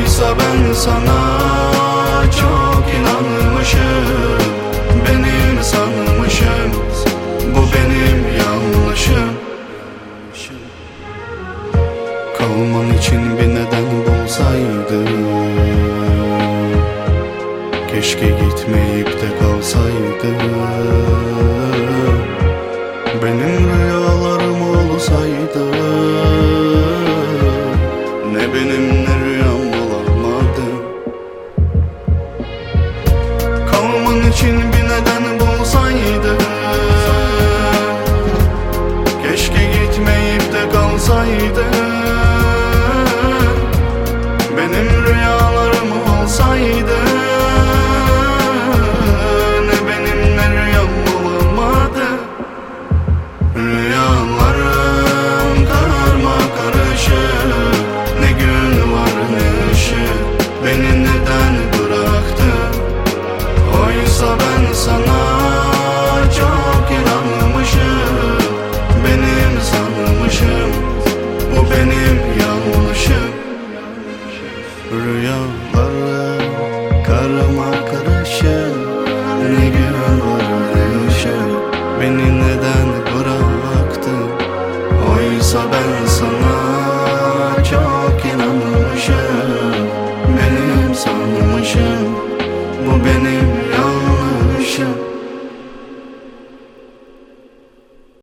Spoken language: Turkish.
Oysa ben sana çok inanmışım. Benim sanmışım, bu benim yanlışım. Kalman için bir neden bulsaydım, keşke gitmeyip de kalsaydım. Benim rüyalarım olsaydı, ne benim ne rüyam bulamadım. Kalman için bir neden bulsaydı, keşke gitmeyip de kalsaydı. Benim rüyalarım olsaydı, ne benim ne rüyam bulamadı. Rüyalarım karma karışık, ne gün var ne ışık. Beni neden bıraktın? Oysa ben sana çok inanmışım. Benim sanmışım, bu benim yanlışım. Rüyalarım karma karışık, ne gün var ne ışık. Beni neden bıraktın? Oysa ben sana